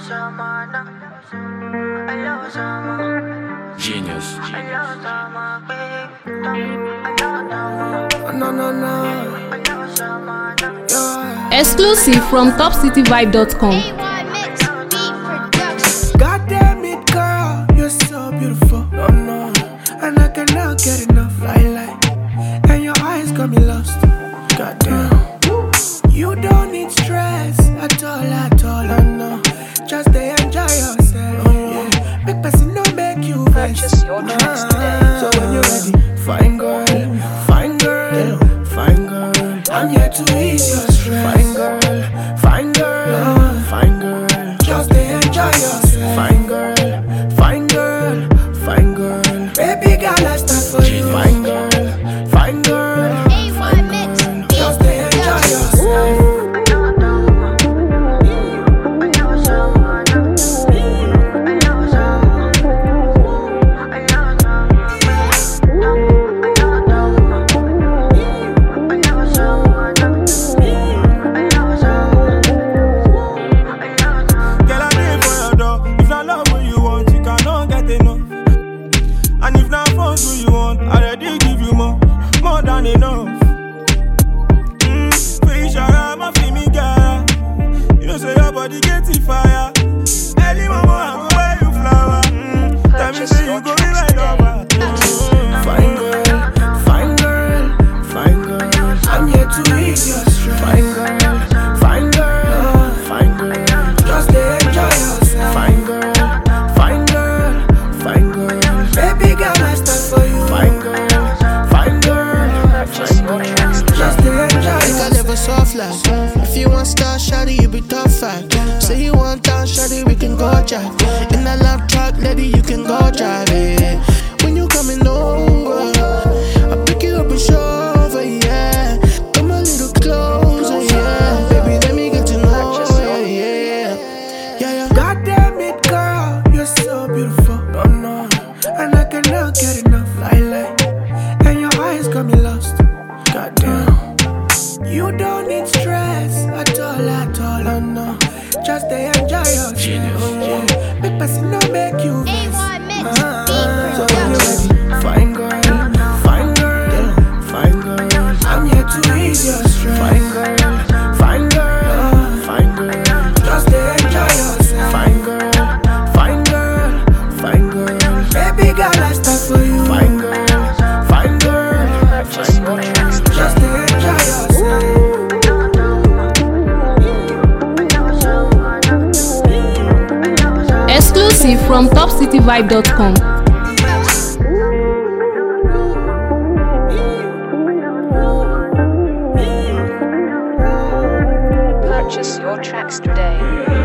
Genius. Exclusive from topcityvibe.com. God damn it, girl, you're so beautiful. No, and I cannot get enough. And your eyes got me lost. God damn. You don't need stress at all. No. Just they enjoy yourself. Yeah. Big person don't make you vex. Purchase your tracks today. So when you're ready, fine girl. I'm here to ease your stress. Fine girl. Just they enjoy yourself. Fine girl. Baby girl, let's start for you. Fine girl. Just they enjoy yourself. Enough. Fish around my feel me girl. You know say your body get it fire. Early mama I go buy you flower. Tell me say you go be my lover. Fine girl. I'm here to ease your stress. Fine girl. Just they enjoy yourself. Fine girl. Baby girl, let's start for you. Fine girl. Just they enjoy yourself. I live a soft life. If you want star shawty, you be tough fight. Say you want town shawty, we can go drive. In that love truck, lady, you can go drive it. When you coming over, I pick you up and show over, yeah. Come a little closer, yeah. Baby, let me get to know, yeah. God damn it, girl, you're so beautiful. No, and I cannot get enough. And your eyes got me lost. God damn. You don't need stress at all, no. Just they enjoy yourself. Yeah. Big person don't make you vex. So when you're ready, fine girl. I'm here to ease your stress. Fine girl. Just they enjoy yourself. Fine girl. Baby girl, let's start for you. Fine girl. Just they enjoy yourself. Exclusive from topcityvibe.com. Purchase your tracks today.